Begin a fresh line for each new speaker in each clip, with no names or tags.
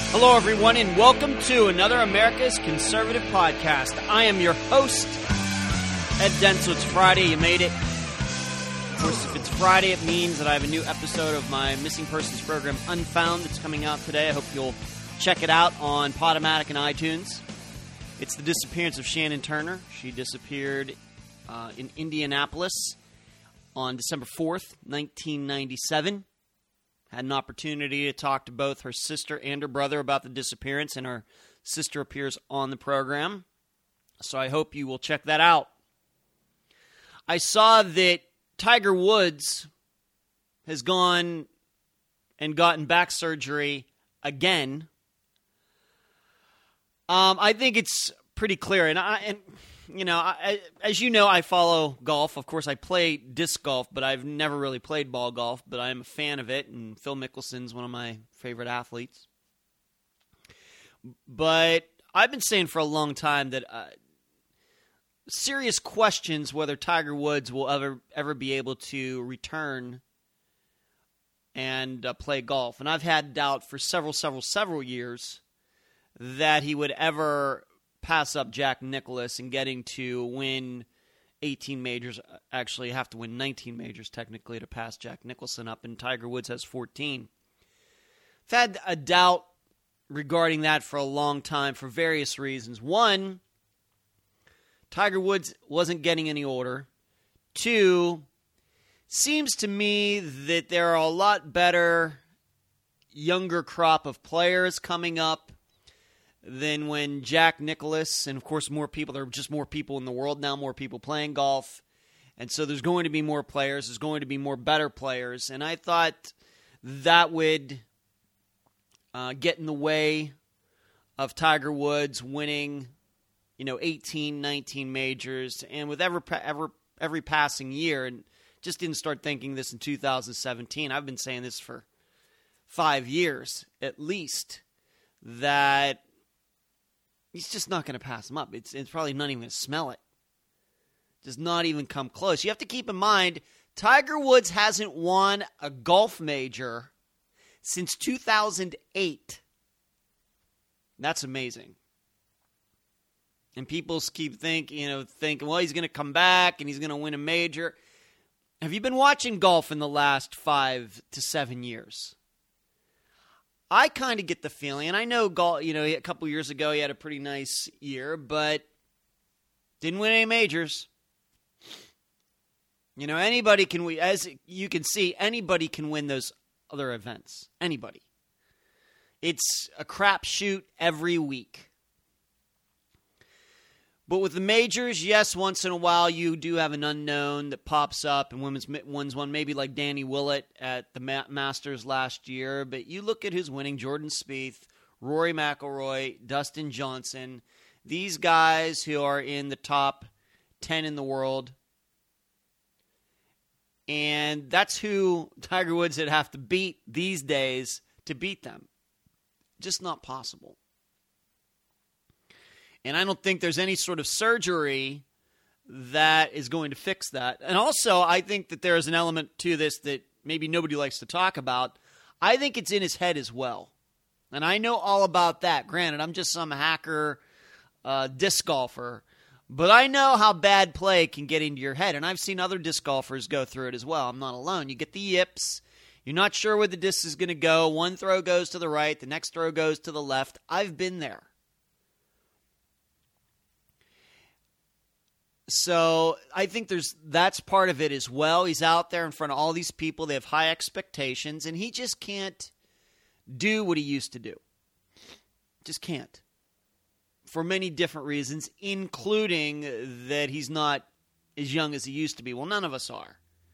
Hello, everyone, and welcome to another America's Conservative Podcast. I am your host, Ed Denso. It's Friday. You made it. Of course, if it's Friday, it means that I have a new episode of my missing persons program, Unfound, that's coming out today. I hope you'll check it out on Podomatic and iTunes. It's the disappearance of Shannon Turner. She disappeared in Indianapolis on December 4th, 1997. Had an opportunity to talk to both her sister and her brother about the disappearance, and her sister appears on the program. So I hope you will check that out. I saw that Tiger Woods has gone and gotten back surgery again. I think it's pretty clear, as you know, I follow golf. Of course, I play disc golf, but I've never really played ball golf, but I'm a fan of it, and Phil Mickelson's one of my favorite athletes. But I've been saying for a long time that serious questions whether Tiger Woods will ever be able to return and play golf. And I've had doubt for several years that he would ever pass up Jack Nicklaus and getting to win 18 majors. Actually, have to win 19 majors technically to pass Jack Nicholson up, and Tiger Woods has 14. I've had a doubt regarding that for a long time for various reasons. One, Tiger Woods wasn't getting any older. Two, seems to me that there are a lot better younger crop of players coming up than when Jack Nicklaus, and of course there are just more people in the world now, more people playing golf, and so there's going to be more players, there's going to be more better players, and I thought that would get in the way of Tiger Woods winning, 18, 19 majors, and with every passing year, and just didn't start thinking this in 2017, I've been saying this for 5 years at least, that he's just not going to pass him up. It's probably not even going to smell it. Does not even come close. You have to keep in mind, Tiger Woods hasn't won a golf major since 2008. That's amazing. And people keep thinking, well, he's going to come back and he's going to win a major. Have you been watching golf in the last 5 to 7 years? I kind of get the feeling, and I know golf, a couple years ago he had a pretty nice year, but didn't win any majors. Anybody can win, as you can see, anybody can win those other events. Anybody. It's a crapshoot every week. But with the majors, yes, once in a while you do have an unknown that pops up and wins one, maybe like Danny Willett at the Masters last year. But you look at who's winning: Jordan Spieth, Rory McIlroy, Dustin Johnson. These guys who are in the top 10 in the world. And that's who Tiger Woods would have to beat these days to beat them. Just not possible. And I don't think there's any sort of surgery that is going to fix that. And also, I think that there is an element to this that maybe nobody likes to talk about. I think it's in his head as well. And I know all about that. Granted, I'm just some hacker disc golfer. But I know how bad play can get into your head. And I've seen other disc golfers go through it as well. I'm not alone. You get the yips. You're not sure where the disc is going to go. One throw goes to the right. The next throw goes to the left. I've been there. So I think that's part of it as well. He's out there in front of all these people. They have high expectations, and he just can't do what he used to do. Just can't. For many different reasons, including that he's not as young as he used to be. Well, none of us are.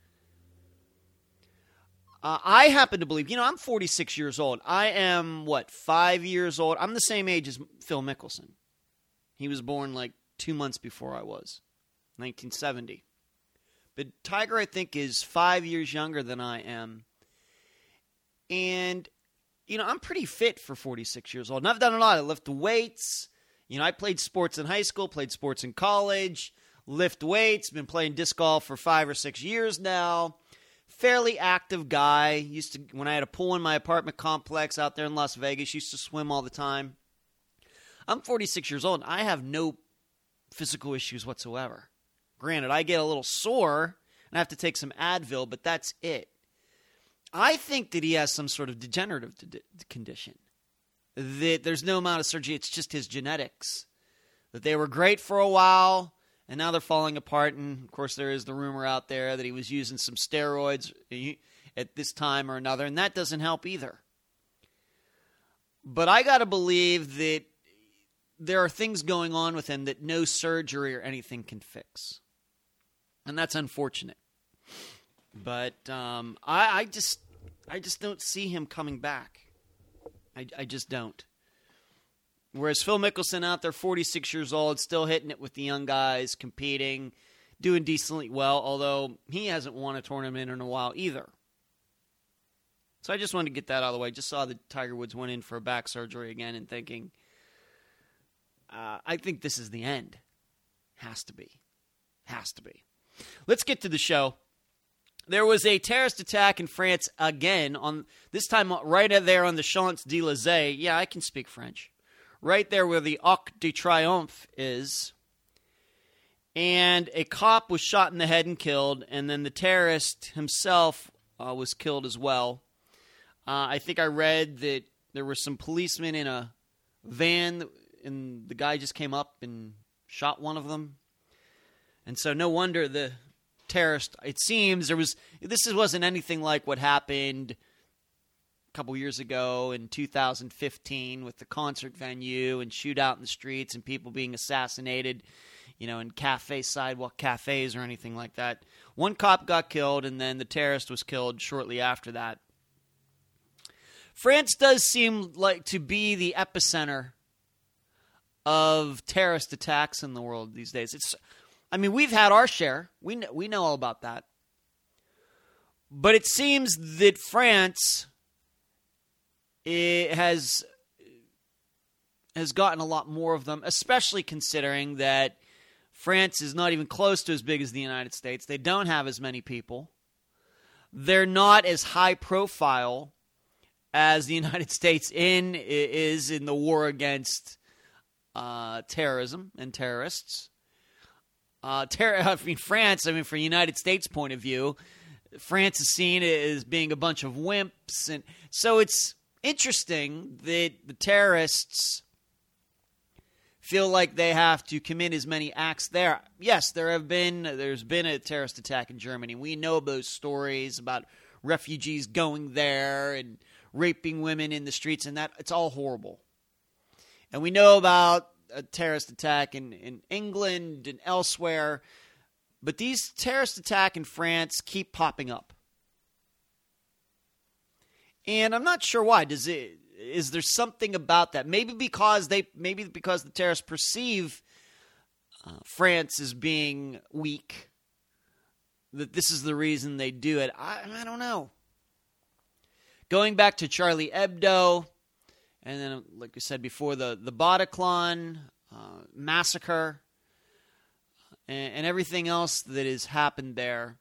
I happen to believe, I'm 46 years old. I am, 5 years old? I'm the same age as Phil Mickelson. He was born 2 months before I was. 1970. But Tiger, I think, is 5 years younger than I am. And, I'm pretty fit for 46 years old. And I've done a lot. I lift weights. I played sports in high school, played sports in college, lift weights, been playing disc golf for 5 or 6 years now. fairly active guy. Used to, when I had a pool in my apartment complex out there in Las Vegas, used to swim all the time. I'm 46 years old, and I have no physical issues whatsoever. Granted, I get a little sore, and I have to take some Advil, but that's it. I think that he has some sort of degenerative condition. That there's no amount of surgery, it's just his genetics. That they were great for a while, and now they're falling apart. And, of course, there is the rumor out there that he was using some steroids at this time or another, and that doesn't help either. But I got to believe that there are things going on with him that no surgery or anything can fix. And that's unfortunate. But I just don't see him coming back. I just don't. Whereas Phil Mickelson out there, 46 years old, still hitting it with the young guys, competing, doing decently well, although he hasn't won a tournament in a while either. So I just wanted to get that out of the way. Just saw that Tiger Woods went in for a back surgery again and thinking, I think this is the end. Has to be. Has to be. Let's get to the show. There was a terrorist attack in France again, on this time right there on the Champs-Élysées. Yeah, I can speak French. Right there where the Arc de Triomphe is. And a cop was shot in the head and killed, and then the terrorist himself was killed as well. I think I read that there were some policemen in a van, and the guy just came up and shot one of them. And so no wonder the terrorist, it seems, this wasn't anything like what happened couple years ago in 2015 with the concert venue and shootout in the streets and people being assassinated, in sidewalk cafes or anything like that. One cop got killed, and then the terrorist was killed shortly after that. France does seem like to be the epicenter of terrorist attacks in the world these days. We've had our share. We know all about that. But it seems that France has gotten a lot more of them, especially considering that France is not even close to as big as the United States. They don't have as many people. They're not as high profile as the United States is in the war against terrorism and terrorists. France, from the United States point of view, France is seen as being a bunch of wimps, and so it's interesting that the terrorists feel like they have to commit as many acts there. Yes, there's been a terrorist attack in Germany. We know those stories about refugees going there and raping women in the streets, and that it's all horrible. And we know about a terrorist attack in England and elsewhere, but these terrorist attacks in France keep popping up. And I'm not sure why. Is there something about that? Maybe because the terrorists perceive France as being weak, that this is the reason they do it. I don't know. Going back to Charlie Hebdo, and then, like I said before, the Bataclan massacre, and everything else that has happened there.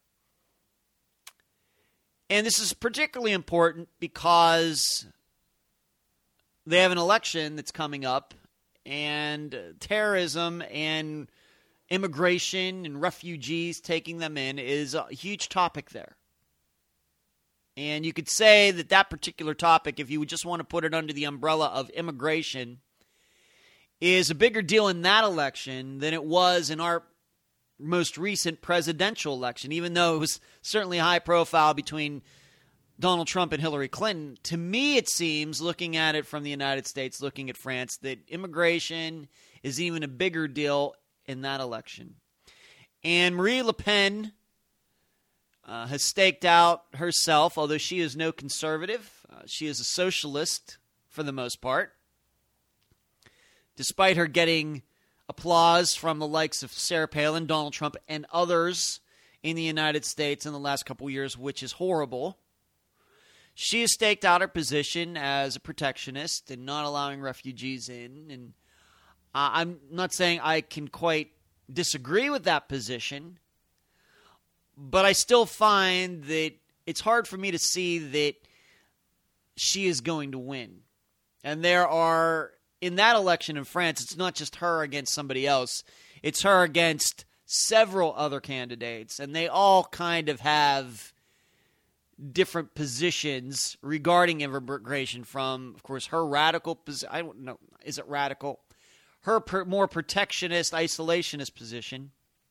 And this is particularly important because they have an election that's coming up, and terrorism and immigration and refugees taking them in is a huge topic there. And you could say that particular topic, if you would just want to put it under the umbrella of immigration, is a bigger deal in that election than it was in our most recent presidential election, even though it was certainly high profile between Donald Trump and Hillary Clinton. To me, it seems, looking at it from the United States, looking at France, that immigration is even a bigger deal in that election. And Marine Le Pen has staked out herself, although she is no conservative. She is a socialist for the most part, despite her getting applause from the likes of Sarah Palin, Donald Trump, and others in the United States in the last couple years, which is horrible. She has staked out her position as a protectionist and not allowing refugees in. And I'm not saying I can quite disagree with that position, but I still find that it's hard for me to see that she is going to win. And there are, in that election in France, it's not just her against somebody else. It's her against several other candidates, and they all kind of have different positions regarding immigration from, of course, her radical position. I don't know, is it radical? Her more protectionist, isolationist position,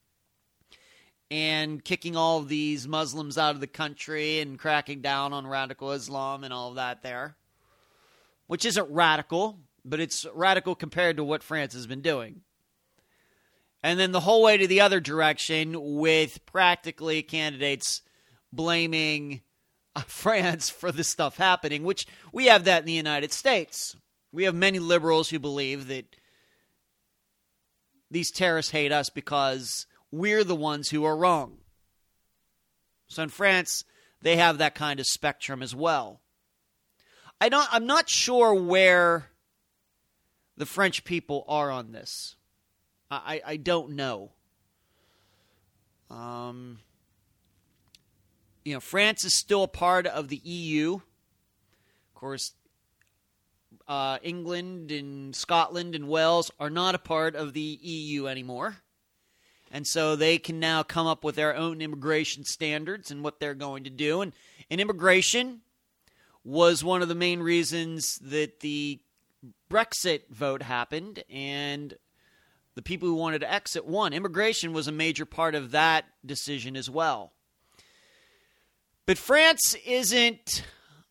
and kicking all of these Muslims out of the country and cracking down on radical Islam and all of that there, which isn't radical, but it's radical compared to what France has been doing. And then the whole way to the other direction with practically candidates blaming France for this stuff happening, which we have that in the United States. We have many liberals who believe that these terrorists hate us because we're the ones who are wrong. So in France, they have that kind of spectrum as well. I'm not sure where the French people are on this. I don't know. France is still a part of the EU. Of course, England and Scotland and Wales are not a part of the EU anymore. And so they can now come up with their own immigration standards and what they're going to do. And immigration was one of the main reasons that the Brexit vote happened and the people who wanted to exit won. Immigration was a major part of that decision as well. But France isn't,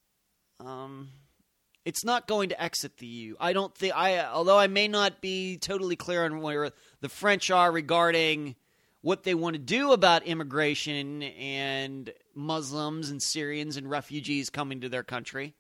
it's not going to exit the EU. I don't think, although I may not be totally clear on where the French are regarding what they want to do about immigration and Muslims and Syrians and refugees coming to their country.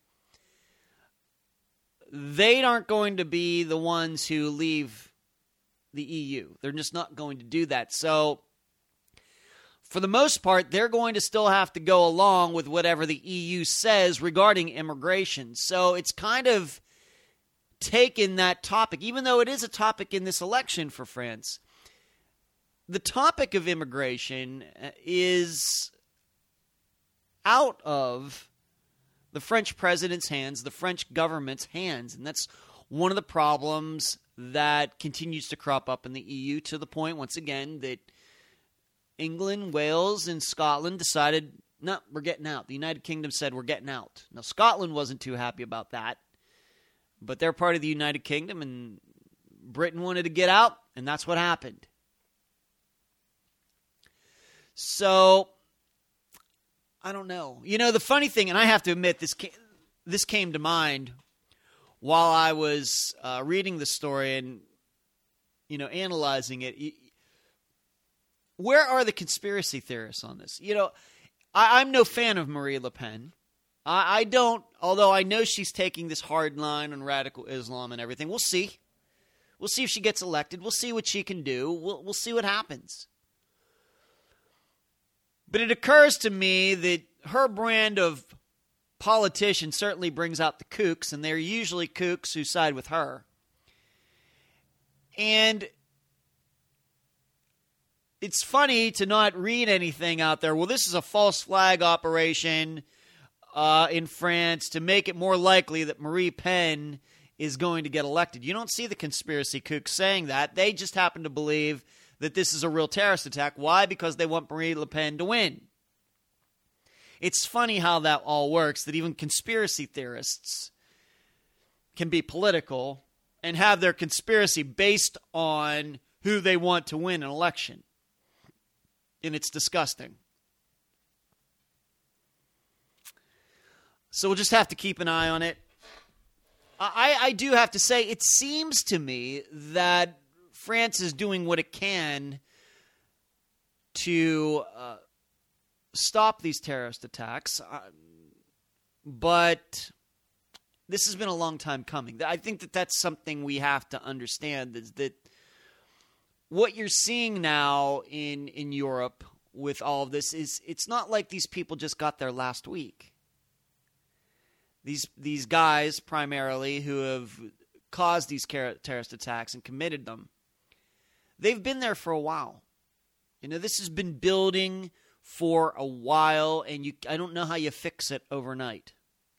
They aren't going to be the ones who leave the EU. They're just not going to do that. So, for the most part, they're going to still have to go along with whatever the EU says regarding immigration. So, it's kind of taken that topic, even though it is a topic in this election for France. The topic of immigration is out of the French president's hands, the French government's hands, and that's one of the problems that continues to crop up in the EU, to the point, once again, that England, Wales, and Scotland decided, no, we're getting out. The United Kingdom said, we're getting out. Now, Scotland wasn't too happy about that, but they're part of the United Kingdom, and Britain wanted to get out, and that's what happened. So, I don't know. You know, the funny thing, and I have to admit, this came to mind while I was reading the story and, analyzing it. Where are the conspiracy theorists on this? I'm no fan of Marine Le Pen. I don't, although I know she's taking this hard line on radical Islam and everything. We'll see. We'll see if she gets elected. We'll see what she can do. We'll see what happens. But it occurs to me that her brand of politician certainly brings out the kooks, and they're usually kooks who side with her. And it's funny to not read anything out there. Well, this is a false flag operation in France to make it more likely that Marie Pen is going to get elected. You don't see the conspiracy kooks saying that. They just happen to believe that this is a real terrorist attack. Why? Because they want Marie Le Pen to win. It's funny how that all works, that even conspiracy theorists can be political and have their conspiracy based on who they want to win an election. And it's disgusting. So we'll just have to keep an eye on it. I do have to say, it seems to me that France is doing what it can to stop these terrorist attacks, but this has been a long time coming. I think that that's something we have to understand, is that what you're seeing now in Europe with all of this is it's not like these people just got there last week. These guys, primarily, who have caused these terrorist attacks and committed them, they've been there for a while. This has been building for a while, and I don't know how you fix it overnight.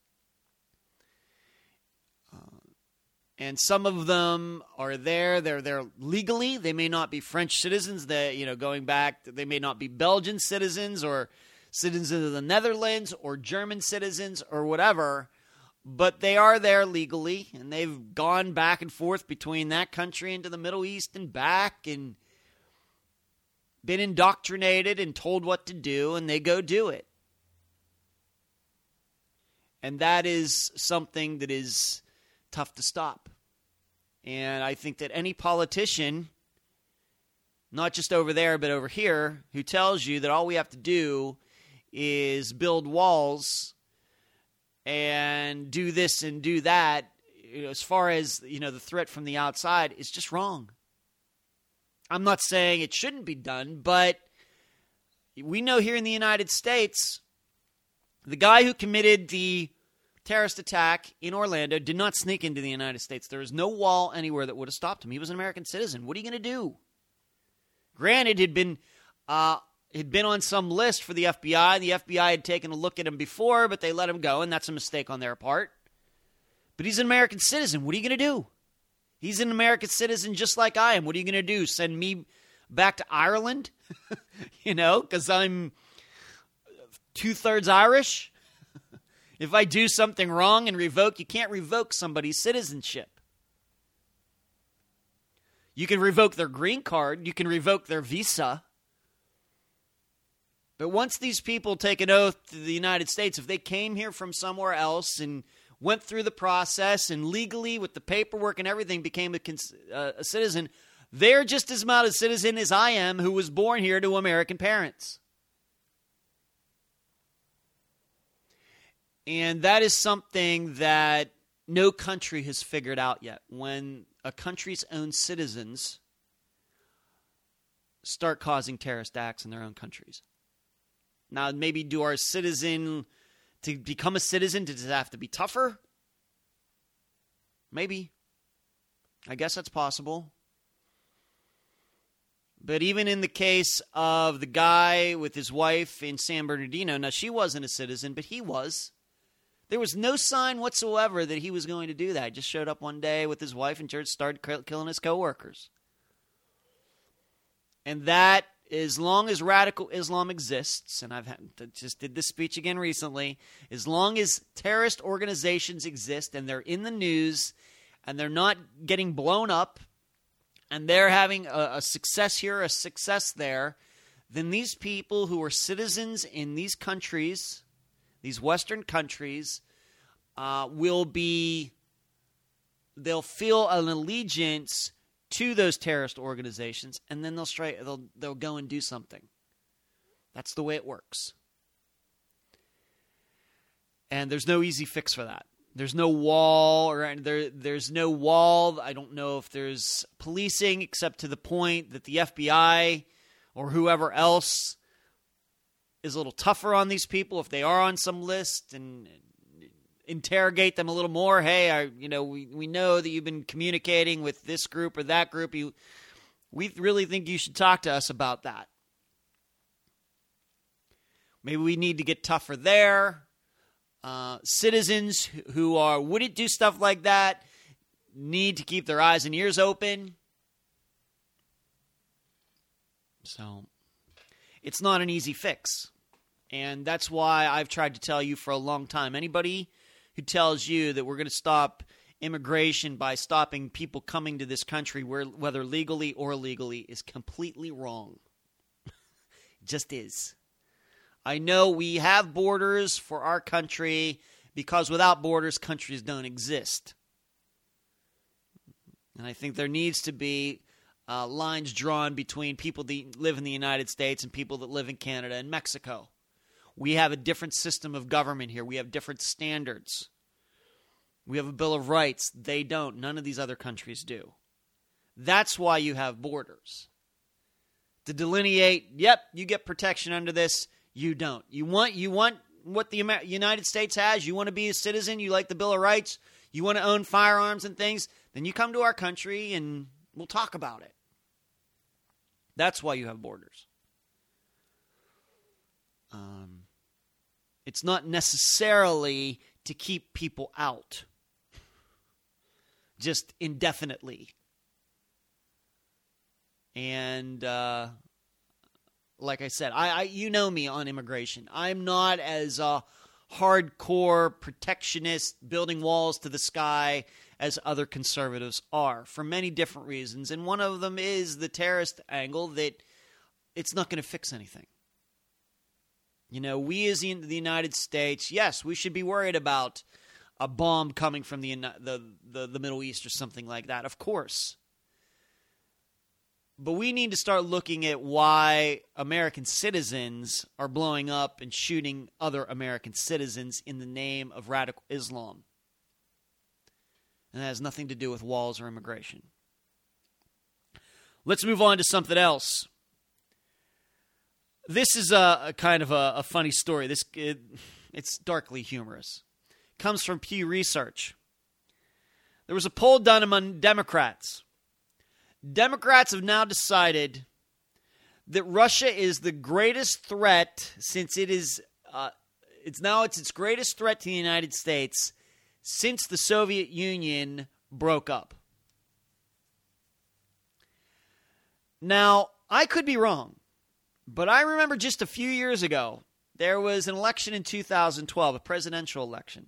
And some of them are there. They're there legally. They may not be French citizens. Going back, they may not be Belgian citizens or citizens of the Netherlands or German citizens or whatever. But they are there legally, and they've gone back and forth between that country into the Middle East and back and been indoctrinated and told what to do, and they go do it. And that is something that is tough to stop. And I think that any politician, not just over there but over here, who tells you that all we have to do is build walls and do this and do that, as far as the threat from the outside, is just wrong. I'm not saying it shouldn't be done, but we know here in the United States, the guy who committed the terrorist attack in Orlando did not sneak into the United States. There is no wall anywhere that would have stopped him. He was an American citizen. What are you going to do? Granted, he'd been on some list for the FBI. The FBI had taken a look at him before, but they let him go, and that's a mistake on their part. But he's an American citizen. What are you going to do? He's an American citizen just like I am. What are you going to do? Send me back to Ireland? Because I'm 2/3 Irish? If I do something wrong and you can't revoke somebody's citizenship. You can revoke their green card. You can revoke their visa. But once these people take an oath to the United States, if they came here from somewhere else and went through the process and legally with the paperwork and everything became a citizen, they're just as much a citizen as I am, who was born here to American parents. And that is something that no country has figured out yet. When a country's own citizens start causing terrorist acts in their own countries. Now, maybe to become a citizen, does it have to be tougher? Maybe. I guess that's possible. But even in the case of the guy with his wife in San Bernardino, now she wasn't a citizen, but he was. There was no sign whatsoever that he was going to do that. He just showed up one day with his wife in church, started killing his coworkers. And that, as long as radical Islam exists, and just did this speech again recently, as long as terrorist organizations exist and they're in the news and they're not getting blown up and they're having a success here, a success there, then these people who are citizens in these countries, these Western countries, they'll feel an allegiance to those terrorist organizations, and then they'll go and do something. That's the way it works. And there's no easy fix for that. There's no wall, there's no wall. I don't know if there's policing, except to the point that the FBI or whoever else is a little tougher on these people if they are on some list and interrogate them a little more. Hey, we know that you've been communicating with this group or that group. We really think you should talk to us about that. Maybe we need to get tougher there. Citizens who wouldn't do stuff like that need to keep their eyes and ears open. So it's not an easy fix. And that's why I've tried to tell you for a long time. Anybody who tells you that we're going to stop immigration by stopping people coming to this country, whether legally or illegally, is completely wrong. It just is. I know we have borders for our country because without borders, countries don't exist. And I think there needs to be lines drawn between people that live in the United States and people that live in Canada and Mexico. We have a different system of government here. We have different standards. We have a Bill of Rights. They don't. None of these other countries do. That's why you have borders. To delineate, yep, you get protection under this, you don't. You want what the United States has? You want to be a citizen? You like the Bill of Rights? You want to own firearms and things? Then you come to our country and we'll talk about it. That's why you have borders. It's not necessarily to keep people out just indefinitely. And like I said, you know me on immigration. I'm not as hardcore protectionist, building walls to the sky as other conservatives are, for many different reasons. And one of them is the terrorist angle, that it's not going to fix anything. You know, we as the United States, yes, we should be worried about a bomb coming from the Middle East or something like that, of course. But we need to start looking at why American citizens are blowing up and shooting other American citizens in the name of radical Islam. And that has nothing to do with walls or immigration. Let's move on to something else. This is a kind of a funny story. It's darkly humorous. It comes from Pew Research. There was a poll done among Democrats. Democrats have now decided that Russia is the greatest threat, since it's its greatest threat to the United States since the Soviet Union broke up. Now, I could be wrong, but I remember just a few years ago, there was an election in 2012, a presidential election.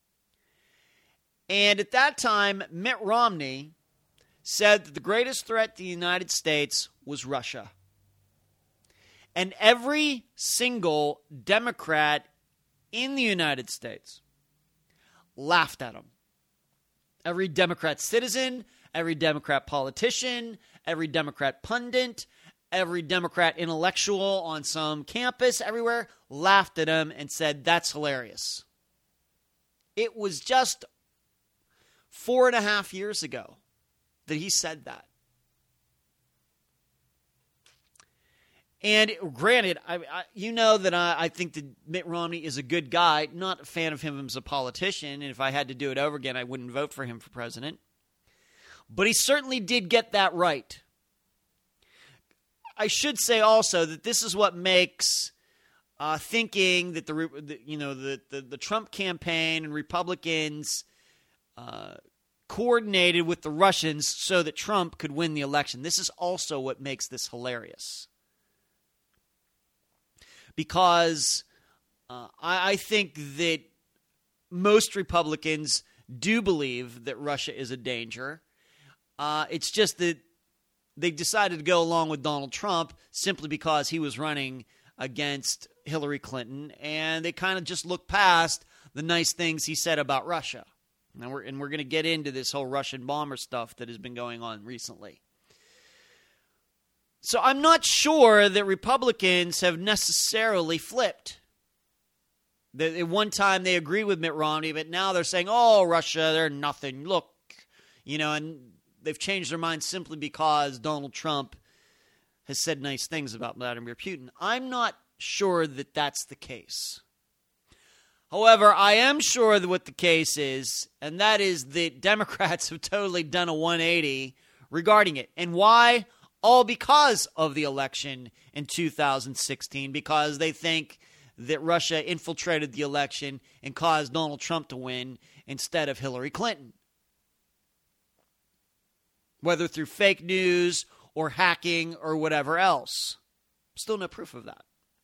And at that time, Mitt Romney said that the greatest threat to the United States was Russia. And every single Democrat in the United States laughed at him. Every Democrat citizen, every Democrat politician, every Democrat pundit, every Democrat intellectual on some campus, everywhere, laughed at him and said, that's hilarious. It was just 4.5 years ago that he said that. And granted, you know that I think that Mitt Romney is a good guy. Not a fan of him as a politician, and if I had to do it over again, I wouldn't vote for him for president. But he certainly did get that right. I should say also that this is what makes thinking that the Trump campaign and Republicans coordinated with the Russians so that Trump could win the election. This is also what makes this hilarious. Because I think that most Republicans do believe that Russia is a danger. It's just that they decided to go along with Donald Trump simply because he was running against Hillary Clinton, and they kind of just looked past the nice things he said about Russia. And we're going to get into this whole Russian bomber stuff that has been going on recently. So I'm not sure that Republicans have necessarily flipped. At one time they agreed with Mitt Romney, but now they're saying, oh, Russia, they're nothing. Look, and they've changed their mind simply because Donald Trump has said nice things about Vladimir Putin. I'm not sure that that's the case. However, I am sure that what the case is, and that is that Democrats have totally done a 180 regarding it. And why? All because of the election in 2016, because they think that Russia infiltrated the election and caused Donald Trump to win instead of Hillary Clinton. Whether through fake news or hacking or whatever else. Still no proof of that.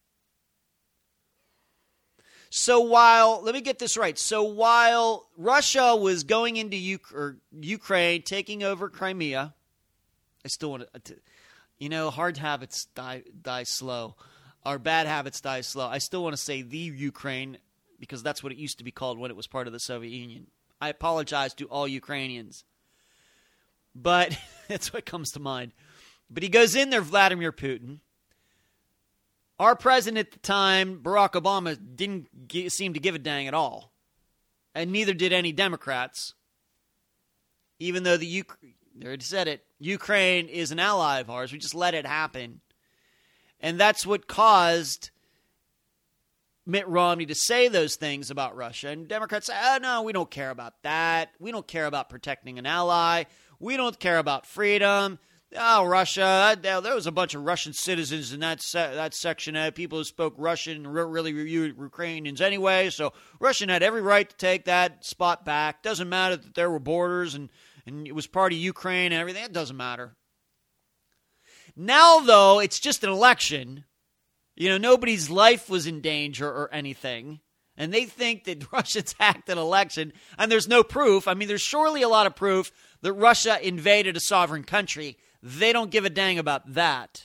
Let me get this right. So while Russia was going into Ukraine, taking over Crimea, I still want to, hard habits die slow, or bad habits die slow. I still want to say the Ukraine, because that's what it used to be called when it was part of the Soviet Union. I apologize to all Ukrainians. But that's what comes to mind. But he goes in there, Vladimir Putin. Our president at the time, Barack Obama, didn't seem to give a dang at all. And neither did any Democrats. Even though they already said it, Ukraine is an ally of ours. We just let it happen. And that's what caused Mitt Romney to say those things about Russia. And Democrats say, oh, no, we don't care about that. We don't care about protecting an ally. We don't care about freedom. Oh, Russia, there was a bunch of Russian citizens in that section, people who spoke Russian, really reviewed Ukrainians anyway, so Russia had every right to take that spot back. Doesn't matter that there were borders and it was part of Ukraine and everything. It doesn't matter. Now, though, it's just an election. Nobody's life was in danger or anything. And they think that Russians hacked an election, and there's no proof. I mean, there's surely a lot of proof that Russia invaded a sovereign country. They don't give a dang about that.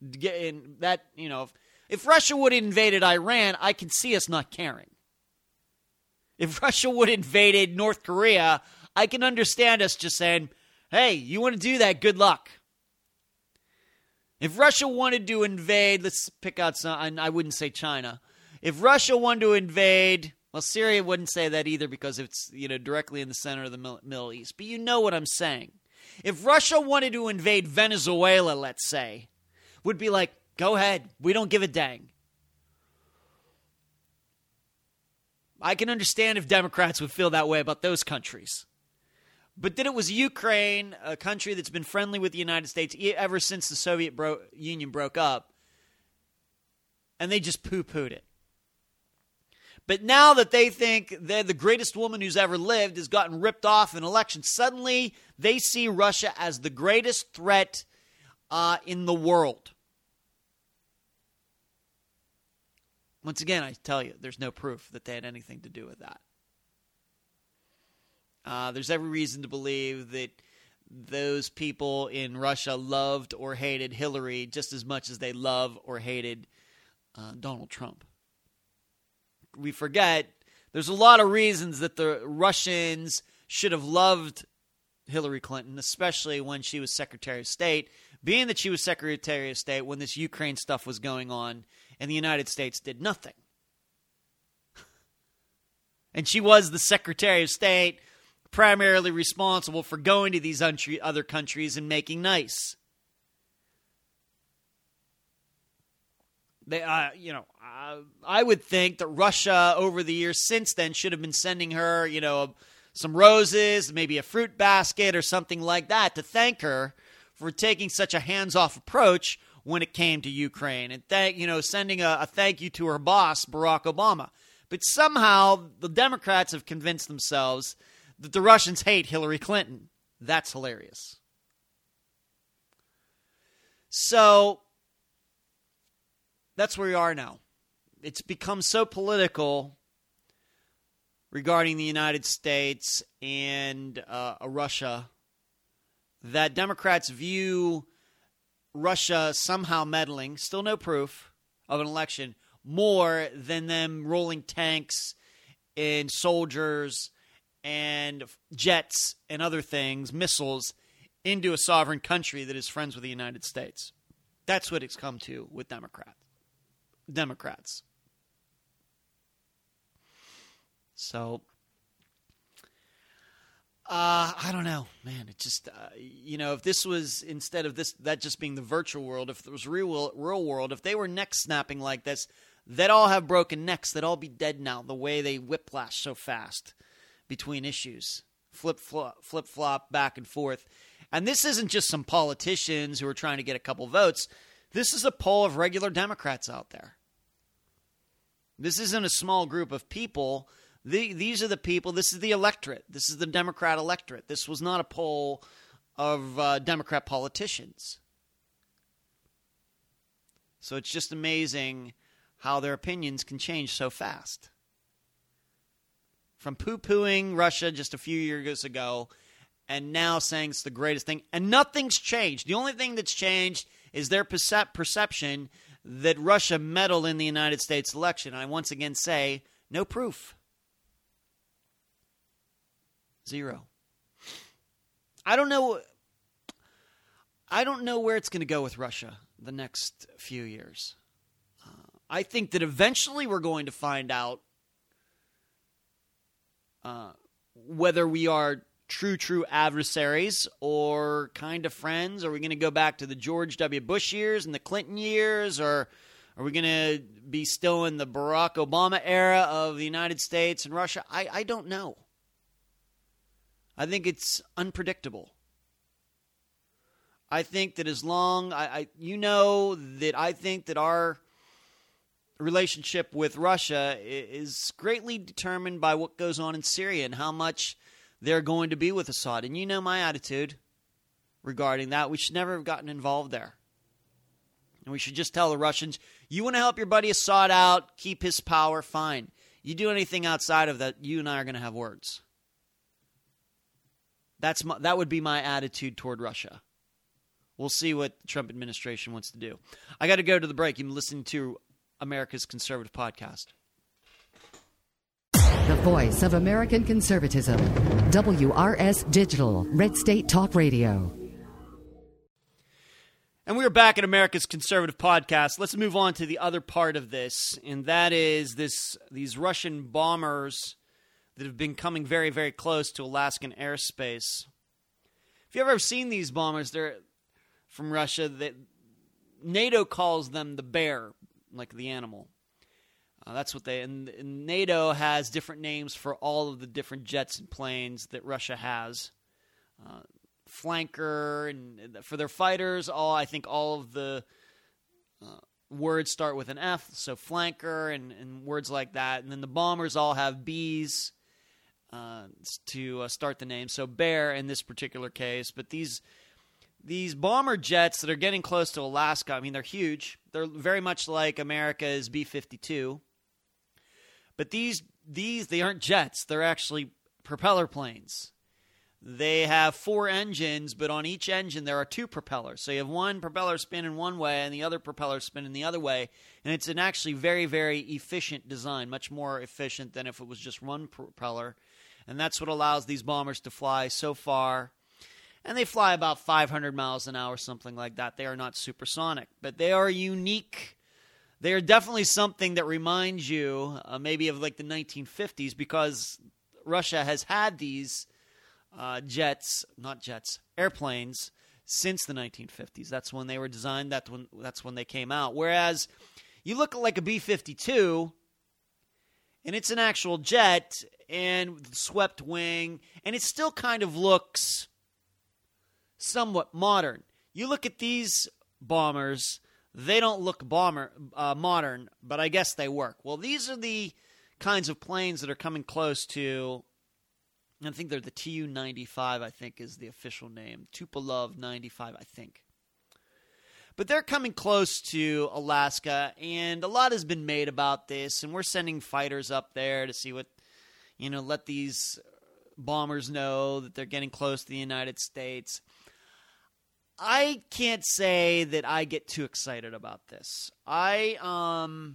If Russia would have invaded Iran, I can see us not caring. If Russia would have invaded North Korea, I can understand us just saying, hey, you want to do that, good luck. If Russia wanted to invade, let's pick out some, I wouldn't say China. If Russia wanted to invade, well, Syria wouldn't say that either because it's, directly in the center of the Middle East. But you know what I'm saying. If Russia wanted to invade Venezuela, let's say, would be like, go ahead. We don't give a dang. I can understand if Democrats would feel that way about those countries. But then it was Ukraine, a country that's been friendly with the United States ever since the Soviet Union broke up, and they just poo-pooed it. But now that they think they're the greatest woman who's ever lived has gotten ripped off in elections, suddenly they see Russia as the greatest threat in the world. Once again, I tell you, there's no proof that they had anything to do with that. There's every reason to believe that those people in Russia loved or hated Hillary just as much as they love or hated Donald Trump. We forget there's a lot of reasons that the Russians should have loved Hillary Clinton, especially when she was Secretary of State, being that she was Secretary of State when this Ukraine stuff was going on and the United States did nothing. And she was the Secretary of State primarily responsible for going to these other countries and making nice. I would think that Russia over the years since then should have been sending her, some roses, maybe a fruit basket or something like that to thank her for taking such a hands-off approach when it came to Ukraine and sending a thank you to her boss, Barack Obama. But somehow the Democrats have convinced themselves that the Russians hate Hillary Clinton. That's hilarious. So that's where we are now. It's become so political regarding the United States and Russia that Democrats view Russia somehow meddling, still no proof of an election, more than them rolling tanks and soldiers and jets and other things, missiles, into a sovereign country that is friends with the United States. That's what it's come to with Democrats. So, I don't know, man. It just, if this was, instead of that just being the virtual world, if it was real world, if they were neck snapping like this, they'd all have broken necks. They'd all be dead now, the way they whiplash so fast between issues. Flip-flop, back and forth. And this isn't just some politicians who are trying to get a couple votes. This is a poll of regular Democrats out there. This isn't a small group of people. These are the people. This is the electorate. This is the Democrat electorate. This was not a poll of Democrat politicians. So it's just amazing how their opinions can change so fast. From poo-pooing Russia just a few years ago and now saying it's the greatest thing. And nothing's changed. The only thing that's changed is their perception that Russia meddled in the United States election. And I once again say, no proof. Zero. I don't know where it's going to go with Russia the next few years. I think that eventually we're going to find out whether we are true adversaries or kind of friends. Are we going to go back to the George W. Bush years and the Clinton years, or are we going to be still in the Barack Obama era of the United States and Russia? I don't know. I think it's unpredictable. I think that as long, that I think that our relationship with Russia is greatly determined by what goes on in Syria and how much they're going to be with Assad. And you know my attitude regarding that. We should never have gotten involved there. And we should just tell the Russians, you want to help your buddy Assad out, keep his power, fine. You do anything outside of that, you and I are going to have words. That would be my attitude toward Russia. We'll see what the Trump administration wants to do. I got to go to the break. You've been listening to America's Conservative Podcast.
The voice of American conservatism. WRS Digital, Red State Talk Radio.
And we're back at America's Conservative Podcast. Let's move on to the other part of this, and that is these Russian bombers that have been coming very, very close to Alaskan airspace. If you've ever seen these bombers, they're from Russia. NATO calls them the bear, like the animal. That's what and NATO has different names for all of the different jets and planes that Russia has. Flanker, and for their fighters, I think all of the words start with an F, so flanker and words like that. And then the bombers all have Bs to start the name. So bear in this particular case. But these bomber jets that are getting close to Alaska, I mean, they're huge. They're very much like America's B-52. But these they aren't jets. They're actually propeller planes. They have 4 engines, but on each engine there are 2 propellers. So you have one propeller spinning one way and the other propeller spinning the other way. And it's an actually very, very efficient design, much more efficient than if it was just one propeller. And that's what allows these bombers to fly so far. And they fly about 500 miles an hour, something like that. They are not supersonic, but they are unique. They are definitely something that reminds you maybe of like the 1950s, because Russia has had these airplanes since the 1950s. That's when they were designed. That's when they came out. Whereas you look at like a B-52, and it's an actual jet and with swept wing, and it still kind of looks somewhat modern. You look at these bombers, they don't look modern, but I guess they work. Well, these are the kinds of planes that are coming close to, I think they're the Tu-95, I think is the official name. Tupolev 95, I think. But they're coming close to Alaska, and a lot has been made about this, and we're sending fighters up there to see what, let these bombers know that they're getting close to the United States. I can't say that I get too excited about this. I'm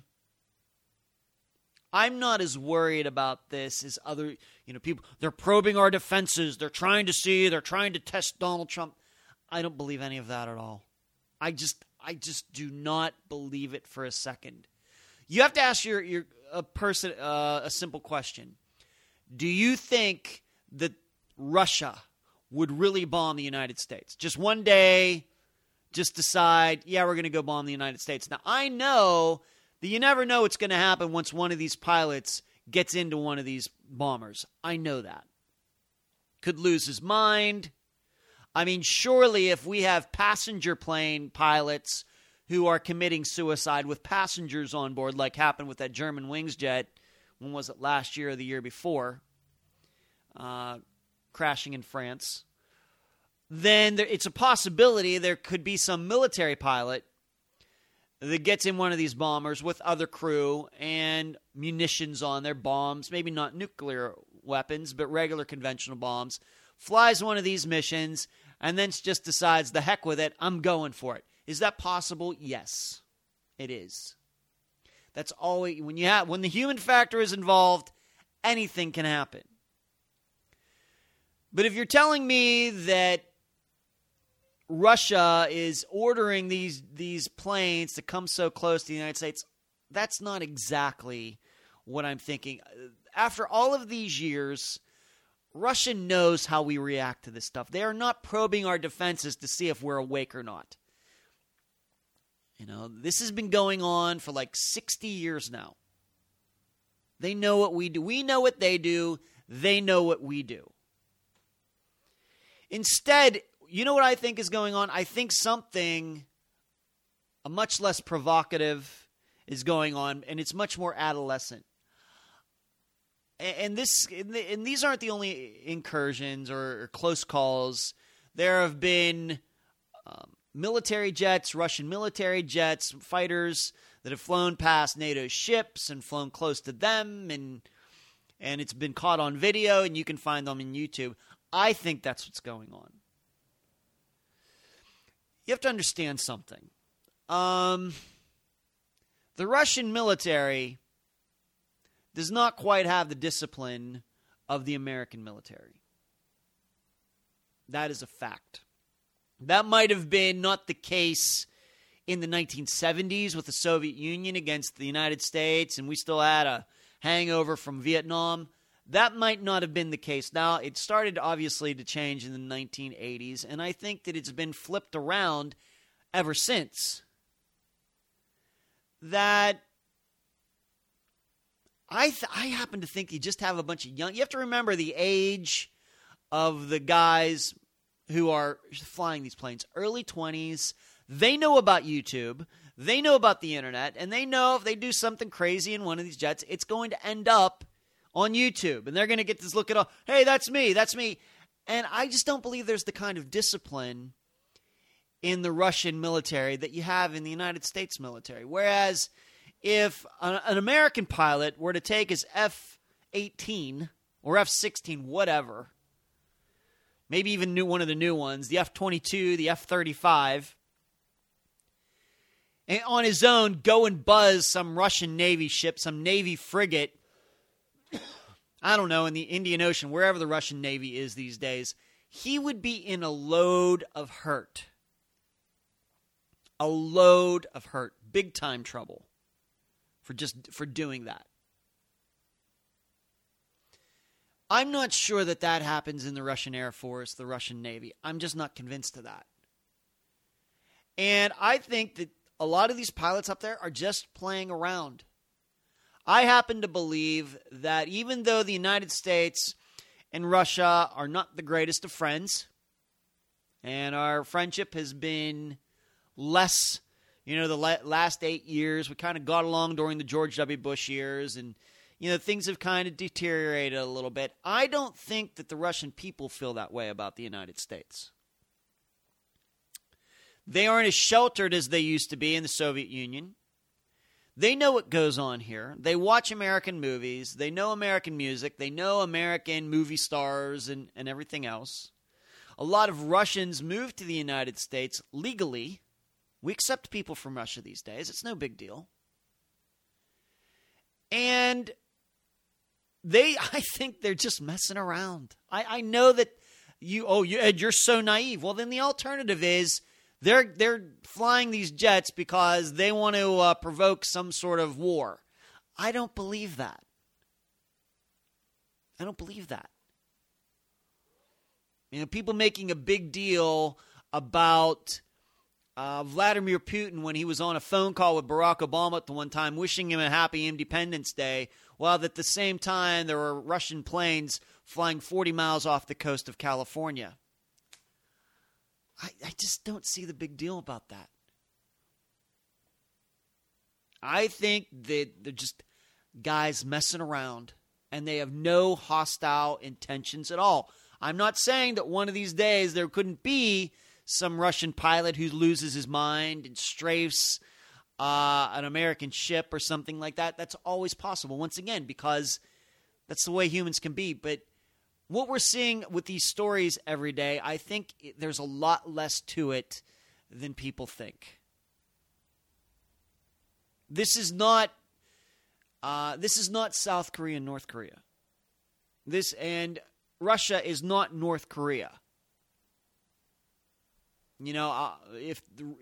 not as worried about this as other, people. They're probing our defenses. They're trying to test Donald Trump. I don't believe any of that at all. I just do not believe it for a second. You have to ask a person a simple question. Do you think that Russia would really bomb the United States? Just one day, just decide, we're going to go bomb the United States. Now, I know that you never know what's going to happen once one of these pilots gets into one of these bombers. I know that. Could lose his mind. I mean, surely if we have passenger plane pilots who are committing suicide with passengers on board, like happened with that German Wings jet, when was it, last year or the year before, crashing in France, then it's a possibility there could be some military pilot that gets in one of these bombers with other crew and munitions on their bombs, maybe not nuclear weapons, but regular conventional bombs, flies one of these missions, and then just decides, the heck with it, I'm going for it. Is that possible? Yes, it is. That's always, when the human factor is involved, anything can happen. But if you're telling me that Russia is ordering these planes to come so close to the United States, that's not exactly what I'm thinking. After all of these years, Russia knows how we react to this stuff. They are not probing our defenses to see if we're awake or not. This has been going on for like 60 years now. They know what we do. We know what they do. They know what we do. Instead, You know what I think is going on? I think something a much less provocative is going on, and it's much more adolescent. And these aren't the only incursions or close calls. There have been military jets, Russian military jets, fighters that have flown past NATO ships and flown close to them, and it's been caught on video, and you can find them on YouTube. I think that's what's going on. You have to understand something. The Russian military does not quite have the discipline of the American military. That is a fact. That might have been not the case in the 1970s with the Soviet Union against the United States, and we still had a hangover from Vietnam. That might not have been the case. Now, it started obviously to change in the 1980s, and I think that it's been flipped around ever since. That I happen to think you just have a bunch of young... You have to remember the age of the guys who are flying these planes. Early 20s. They know about YouTube. They know about the internet. And they know if they do something crazy in one of these jets, it's going to end up on YouTube. And they're going to get this look at all, hey, that's me, that's me. And I just don't believe there's the kind of discipline in the Russian military that you have in the United States military. Whereas if an American pilot were to take his F-18 or F-16, whatever, maybe even one of the new ones, the F-22, the F-35, and on his own go and buzz some Russian Navy ship, some Navy frigate, I don't know, in the Indian Ocean, wherever the Russian Navy is these days, he would be in a load of hurt. A load of hurt. Big time trouble for doing that. I'm not sure that happens in the Russian Air Force, the Russian Navy. I'm just not convinced of that. And I think that a lot of these pilots up there are just playing around. I happen to believe that even though the United States and Russia are not the greatest of friends, and our friendship has been less, the last 8 years, we kind of got along during the George W. Bush years, and, things have kind of deteriorated a little bit. I don't think that the Russian people feel that way about the United States. They aren't as sheltered as they used to be in the Soviet Union. They know what goes on here. They watch American movies. They know American music. They know American movie stars and everything else. A lot of Russians move to the United States legally. We accept people from Russia these days. It's no big deal. And I think they're just messing around. I know that Ed, you're so naive. Well, then the alternative is they're flying these jets because they want to provoke some sort of war. I don't believe that. I don't believe that. People making a big deal about Vladimir Putin when he was on a phone call with Barack Obama at the one time, wishing him a happy Independence Day, while at the same time there were Russian planes flying 40 miles off the coast of California. I just don't see the big deal about that. I think that they're just guys messing around, and they have no hostile intentions at all. I'm not saying that one of these days there couldn't be some Russian pilot who loses his mind and strafes an American ship or something like that. That's always possible, once again, because that's the way humans can be. But what we're seeing with these stories every day, I think there's a lot less to it than people think. This is not South Korea and North Korea. And Russia is not North Korea. If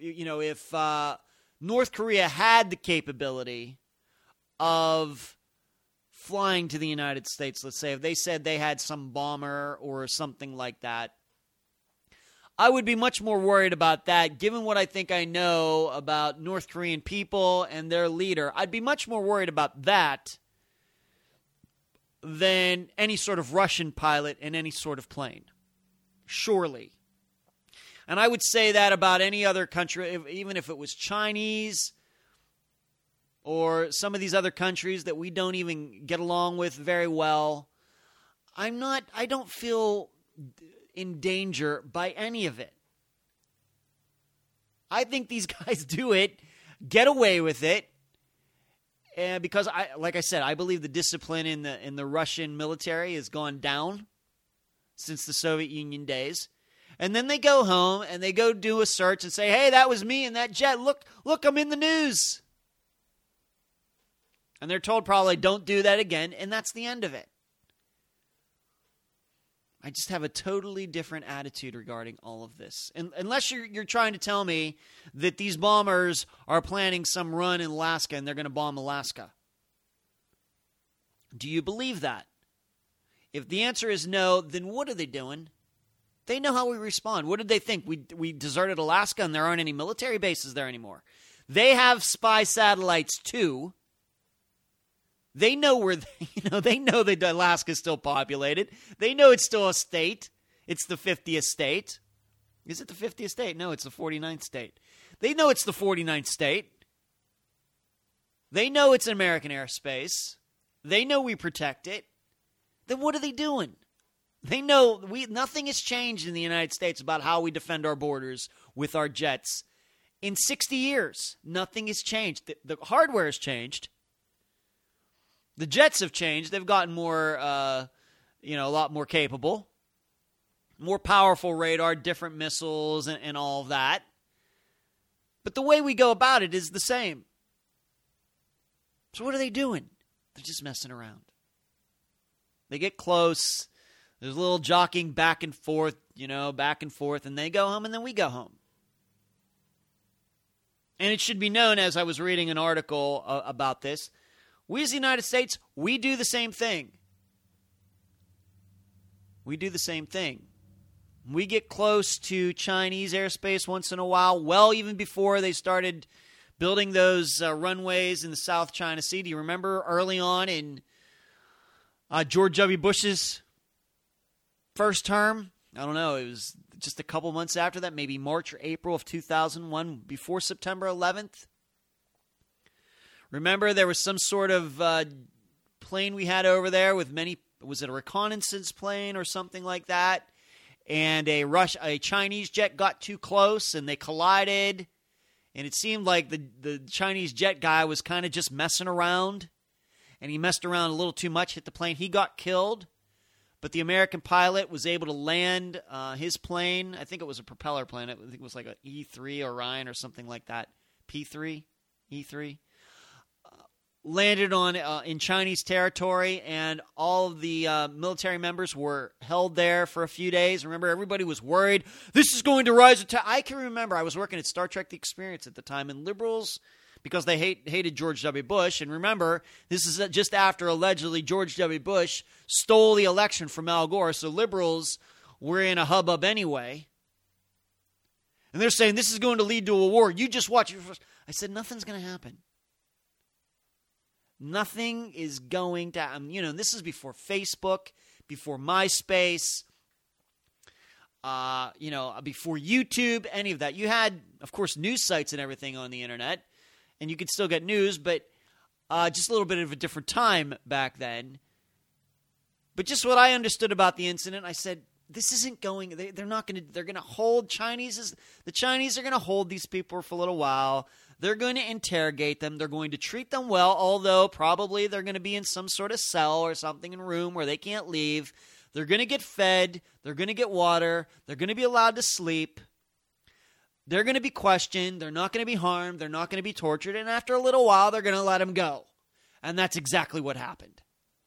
North Korea had the capability of flying to the United States, let's say, if they said they had some bomber or something like that, I would be much more worried about that, given what I think I know about North Korean people and their leader. I'd be much more worried about that than any sort of Russian pilot in any sort of plane. Surely. And I would say that about any other country, even if it was Chinese or some of these other countries that we don't even get along with very well. I don't feel in danger by any of it. I think these guys do it, get away with it, and because like I said, I believe the discipline in the Russian military has gone down since the Soviet Union days. And then they go home and they go do a search and say, "Hey, that was me in that jet. Look, I'm in the news." And they're told probably don't do that again, and that's the end of it. I just have a totally different attitude regarding all of this. And unless you're trying to tell me that these bombers are planning some run in Alaska and they're going to bomb Alaska. Do you believe that? If the answer is no, then what are they doing? They know how we respond. What did they think? We deserted Alaska and there aren't any military bases there anymore. They have spy satellites too. They know they know that Alaska is still populated. They know it's still a state. It's the 50th state. Is it the 50th state? No, it's the 49th state. They know it's the 49th state. They know it's American airspace. They know we protect it. Then what are they doing? They know nothing has changed in the United States about how we defend our borders with our jets. In 60 years, nothing has changed. The hardware has changed. The jets have changed. They've gotten more, a lot more capable, more powerful radar, different missiles, and all of that. But the way we go about it is the same. So what are they doing? They're just messing around. They get close. There's a little jockeying back and forth, and they go home, and then we go home. And it should be known, as I was reading an article about this, we as the United States, we do the same thing. We do the same thing. We get close to Chinese airspace once in a while, well, even before they started building those runways in the South China Sea. Do you remember early on in George W. Bush's first term? I don't know. It was just a couple months after that, maybe March or April of 2001, before September 11th. Remember, there was some sort of plane we had over there with was it a reconnaissance plane or something like that? And a Chinese jet got too close and they collided. And it seemed like the Chinese jet guy was kind of just messing around. And he messed around a little too much, hit the plane. He got killed. But the American pilot was able to land his plane. I think it was a propeller plane. I think it was like an E-3 Orion or something like that. P-3? E-3? Landed on in Chinese territory, and all of the military members were held there for a few days. Remember, everybody was worried, this is going to rise. I can remember, I was working at Star Trek The Experience at the time, and liberals, because they hated George W. Bush, and remember, this is just after allegedly George W. Bush stole the election from Al Gore, so liberals were in a hubbub anyway. And they're saying, this is going to lead to a war. You just watch. I said, nothing's going to happen. Nothing is going to, this is before Facebook, before MySpace, before YouTube, any of that. You had, of course, news sites and everything on the internet, and you could still get news, but just a little bit of a different time back then. But just what I understood about the incident, I said, this isn't going, they're going to hold the Chinese are going to hold these people for a little while. They're going to interrogate them. They're going to treat them well, although probably they're going to be in some sort of cell or something in a room where they can't leave. They're going to get fed. They're going to get water. They're going to be allowed to sleep. They're going to be questioned. They're not going to be harmed. They're not going to be tortured. And after a little while, they're going to let them go. And that's exactly what happened.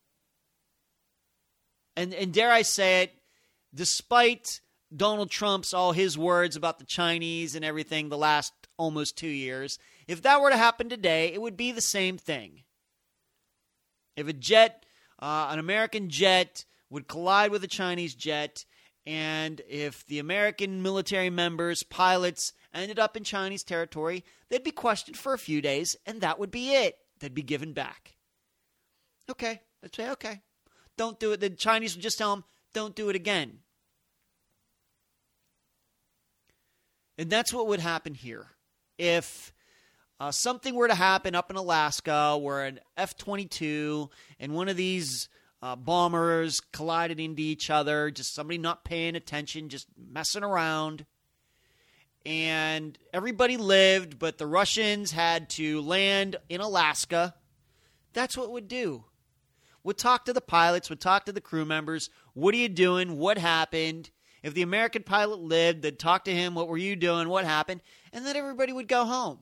And dare I say it, despite Donald Trump's all his words about the Chinese and everything the last almost 2 years, if that were to happen today, it would be the same thing. If an American jet would collide with a Chinese jet, and if the American military members, pilots, ended up in Chinese territory, they'd be questioned for a few days, and that would be it. They'd be given back. Okay, let's say, okay. Don't do it. The Chinese would just tell them, don't do it again. And that's what would happen here. If something were to happen up in Alaska where an F-22 and one of these bombers collided into each other, just somebody not paying attention, just messing around, and everybody lived, but the Russians had to land in Alaska, that's what would do. Would talk to the pilots, would talk to the crew members. What are you doing? What happened? If the American pilot lived, they'd talk to him. What were you doing? What happened? And then everybody would go home.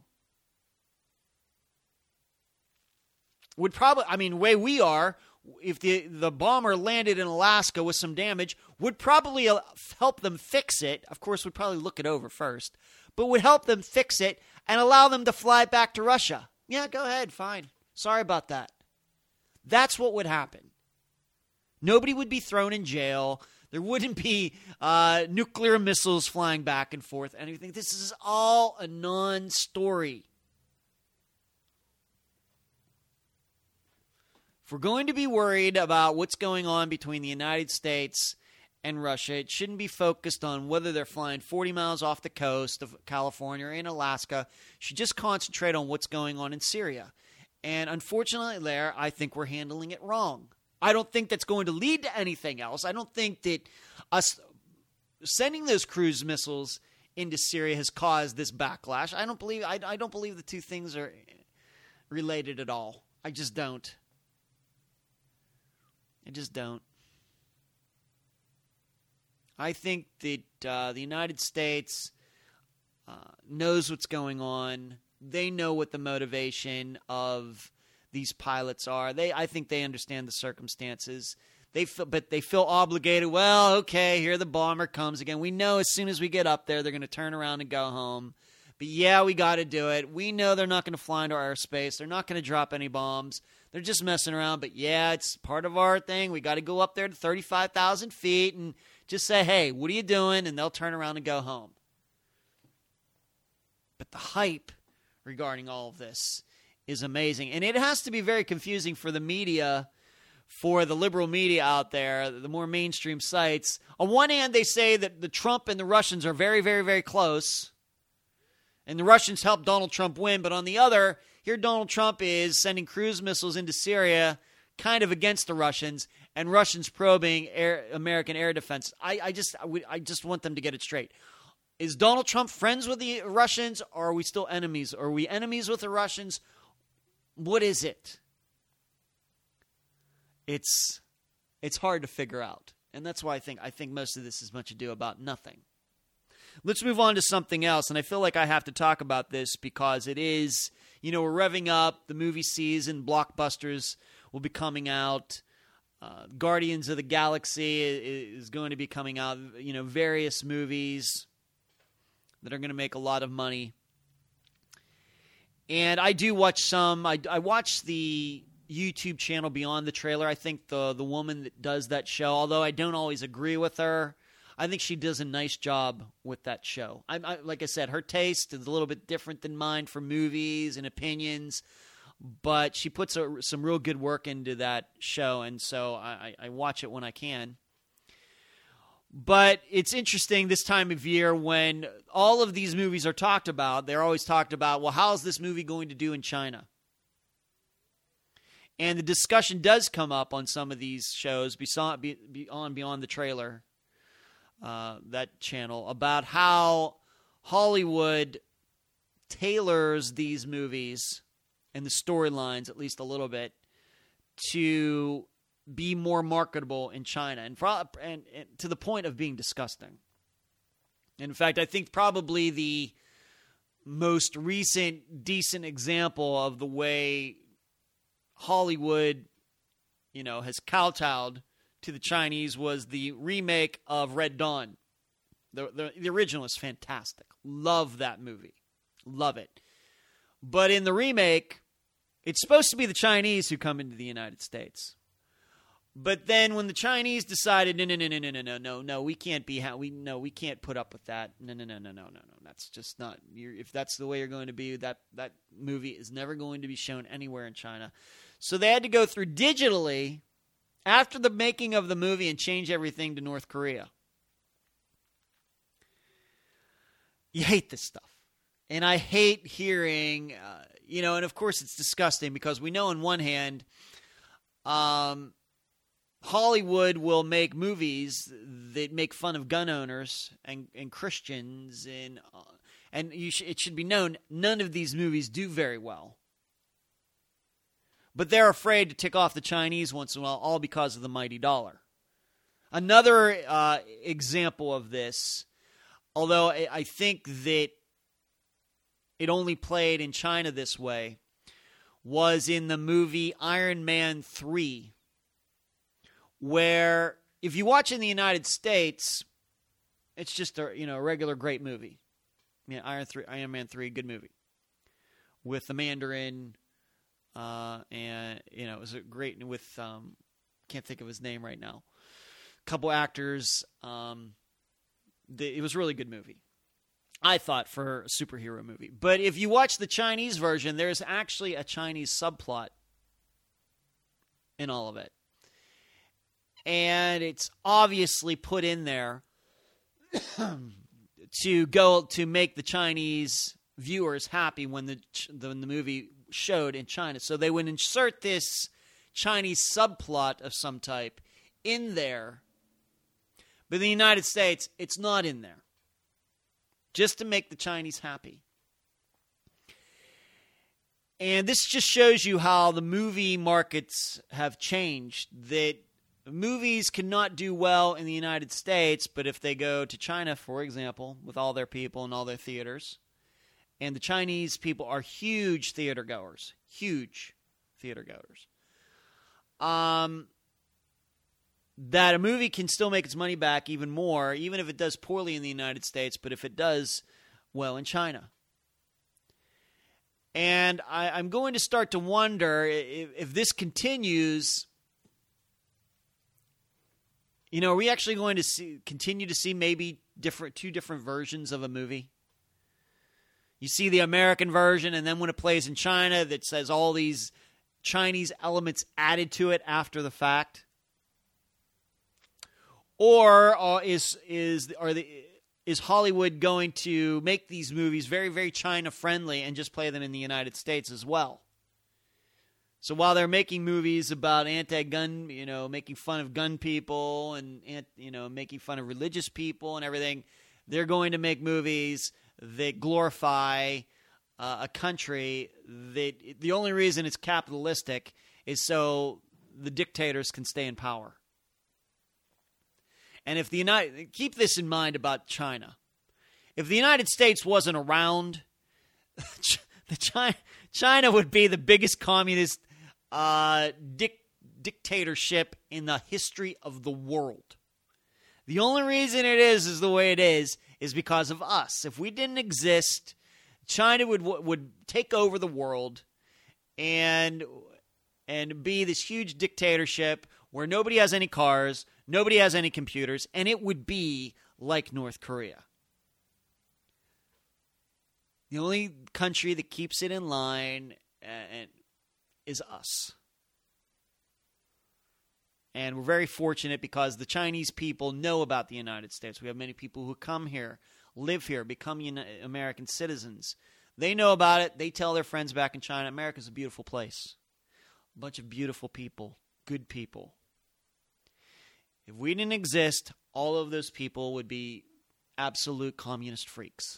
Would probably, I mean, the way we are, if the bomber landed in Alaska with some damage, would probably help them fix it. Of course, would probably look it over first, but would help them fix it and allow them to fly back to Russia. Yeah, go ahead, fine. Sorry about that. That's what would happen. Nobody would be thrown in jail. There wouldn't be nuclear missiles flying back and forth. Anything. This is all a non-story. If we're going to be worried about what's going on between the United States and Russia, it shouldn't be focused on whether they're flying 40 miles off the coast of California or in Alaska. It should just concentrate on what's going on in Syria. And unfortunately there, I think we're handling it wrong. I don't think that's going to lead to anything else. I don't think that us sending those cruise missiles into Syria has caused this backlash. I don't believe the two things are related at all. I just don't. I think that the United States knows what's going on. They know what the motivation of these pilots are. I think they understand the circumstances. But they feel obligated. Well, okay, here the bomber comes again. We know as soon as we get up there, they're going to turn around and go home. But yeah, we got to do it. We know they're not going to fly into our airspace. They're not going to drop any bombs. They're just messing around. But yeah, it's part of our thing. We got to go up there to 35,000 feet and just say, hey, what are you doing? And they'll turn around and go home. But the hype regarding all of this is amazing. And it has to be very confusing for the media, for the liberal media out there, the more mainstream sites. On one hand, they say that the Trump and the Russians are very, very, very close, and the Russians helped Donald Trump win. But on the other, here Donald Trump is sending cruise missiles into Syria kind of against the Russians, and Russians probing American air defense. I just want them to get it straight. Is Donald Trump friends with the Russians, or are we still enemies? Are we enemies with the Russians? What is it? It's hard to figure out. And that's why I think most of this is much ado about nothing. Let's move on to something else. And I feel like I have to talk about this because it is, we're revving up. The movie season, blockbusters will be coming out. Guardians of the Galaxy is going to be coming out. Various movies that are going to make a lot of money. And I do watch some. I watch the YouTube channel Beyond the Trailer. I think the woman that does that show, although I don't always agree with her, I think she does a nice job with that show. Like I said, her taste is a little bit different than mine for movies and opinions, but she puts some real good work into that show, and so I watch it when I can. But it's interesting this time of year when all of these movies are talked about. They're always talked about, well, how's this movie going to do in China? And the discussion does come up on some of these shows, Beyond the Trailer, that channel, about how Hollywood tailors these movies and the storylines, at least a little bit, to be more marketable in China, and to the point of being disgusting. In fact, I think probably the most recent decent example of the way Hollywood, has kowtowed to the Chinese was the remake of Red Dawn. The original is fantastic. Love that movie. Love it. But in the remake, it's supposed to be the Chinese who come into the United States. But then when the Chinese decided, no, we can't we can't put up with that. No. That's just not. If that's the way you're going to be, that movie is never going to be shown anywhere in China. So they had to go through digitally after the making of the movie and change everything to North Korea. you hate this stuff. And I hate hearing, and of course it's disgusting because we know on one hand, Hollywood will make movies that make fun of gun owners and Christians, and it should be known none of these movies do very well. But they're afraid to tick off the Chinese once in a while, all because of the mighty dollar. Another example of this, although I think that it only played in China this way, was in the movie Iron Man 3, where if you watch in the United States, it's just a regular great movie. Iron Man 3, good movie with the Mandarin, and it was a great with can't think of his name right now. A couple actors. It was a really good movie, I thought, for a superhero movie. But if you watch the Chinese version, there's actually a Chinese subplot in all of it. And it's obviously put in there to make the Chinese viewers happy when the movie showed in China. So they would insert this Chinese subplot of some type in there. But in the United States, it's not in there. Just to make the Chinese happy. And this just shows you how the movie markets have changed. That movies cannot do well in the United States, but if they go to China, for example, with all their people and all their theaters, and the Chinese people are huge theater goers. That a movie can still make its money back even more, even if it does poorly in the United States, but if it does well in China. And I'm going to start to wonder if this continues, are we actually going to continue to see maybe two different versions of a movie? You see the American version, and then when it plays in China, that says all these Chinese elements added to it after the fact. Or is Hollywood going to make these movies very, very China-friendly and just play them in the United States as well? So while they're making movies about anti-gun, making fun of gun people and making fun of religious people and everything, they're going to make movies that glorify a country that the only reason it's capitalistic is so the dictators can stay in power. And if keep this in mind about China. If the United States wasn't around, China would be the biggest communist dictatorship in the history of the world. The only reason it is the way it is because of us. If we didn't exist, China would take over the world and be this huge dictatorship where nobody has any cars, nobody has any computers, and it would be like North Korea. The only country that keeps it in line is us. And we're very fortunate because the Chinese people know about the United States. We have many people who come here, live here, become American citizens. They know about it. They tell their friends back in China, America's a beautiful place. A bunch of beautiful people, good people. If we didn't exist, all of those people would be absolute communist freaks.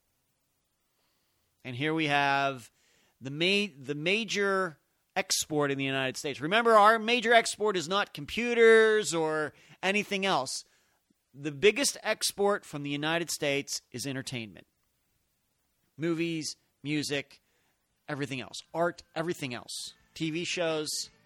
And here we have the major export in the United States. Remember, our major export is not computers or anything else. The biggest export from the United States is entertainment. Movies, music, everything else. Art, everything else. TV shows.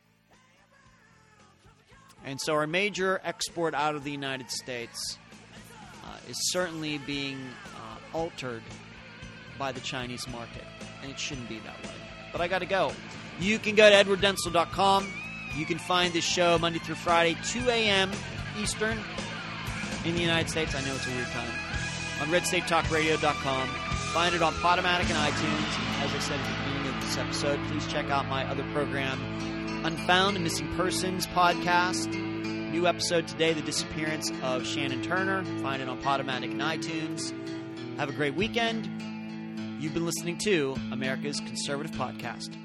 And so our major export out of the United States is certainly being altered by the Chinese market. And it shouldn't be that way. But I got to go. You can go to edwarddenzel.com. You can find this show Monday through Friday, 2 a.m. Eastern in the United States. I know it's a weird time. On redstatetalkradio.com. Find it on Podomatic and iTunes. As I said at the beginning of this episode, please check out my other program, Unfound and Missing Persons podcast. New episode today, The Disappearance of Shannon Turner. Find it on Podomatic and iTunes. Have a great weekend. You've been listening to America's Conservative Podcast.